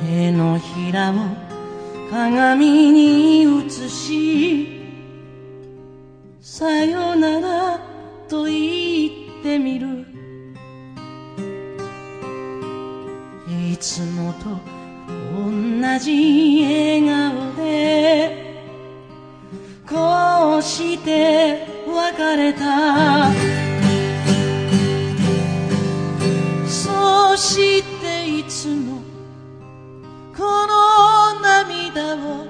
手のひらを鏡に映し、さよならと言ってみる。いつもと同じ笑顔でこうして別れた。そしていつもこの涙を